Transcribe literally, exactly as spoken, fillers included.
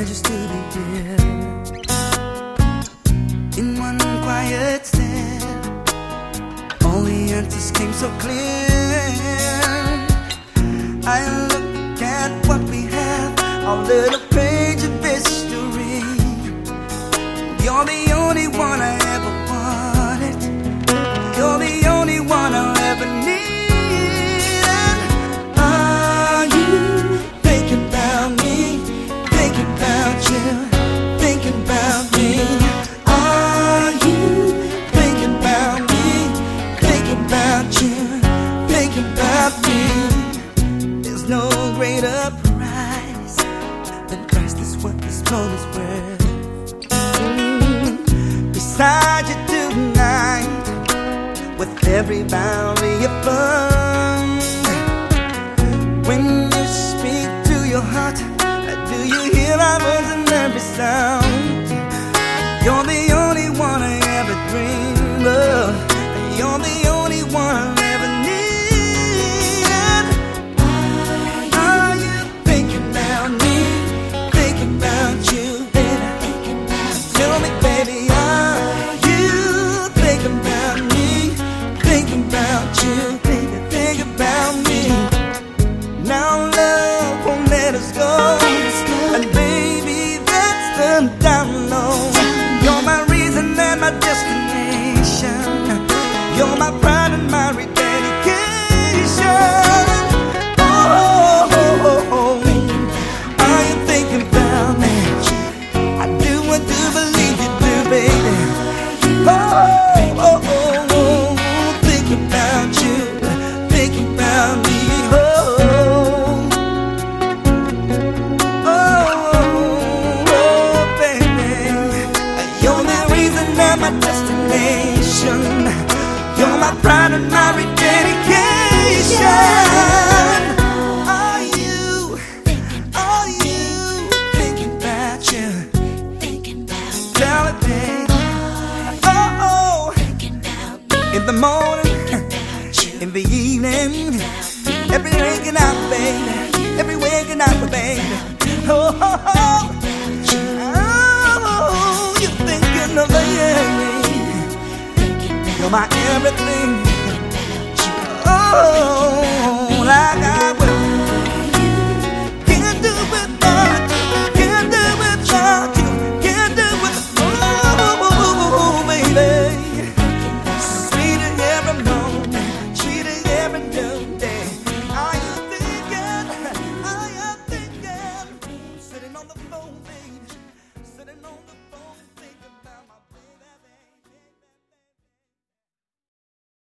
pleasure to be here in one quiet stand. All the answers came so clear. I look at what we have, our little page of history. You're the only one I ever wanted. You're the only one I'll ever need. And are you thinking about me? Thinking about you? Thinking about me? Are you thinking about me? Thinking about you? Thinking about me? There's no greater prize than Christ is what this world is worth. Mm, beside you tonight, with every valley of fun. When you speak to your heart, do you hear our words in every sound? You're the only one I ever dreamed of. You're the only one I'll ever need. And are you thinking about me? Thinking about you, baby? Tell me, baby, are you thinking about me? Thinking about you, thinking, thinking about me. Now love won't let us go, and baby, that's the download. You're my reason and my destination. You're my pride and my rededication. Oh, oh, oh, oh. Are you thinking about me? I do, I do believe you do, baby. Oh, oh, oh, oh. Thinking about you, thinking about me. Oh, oh, oh, baby. You're the reason and my destination. You're my pride and my rededication. Are you, are you thinking about you? Tell it, baby. Oh, oh. In the morning, in the evening, every waking up, baby. Every waking up, baby. Oh, oh, oh. Oh, you're thinking of me. You're my everything. Oh.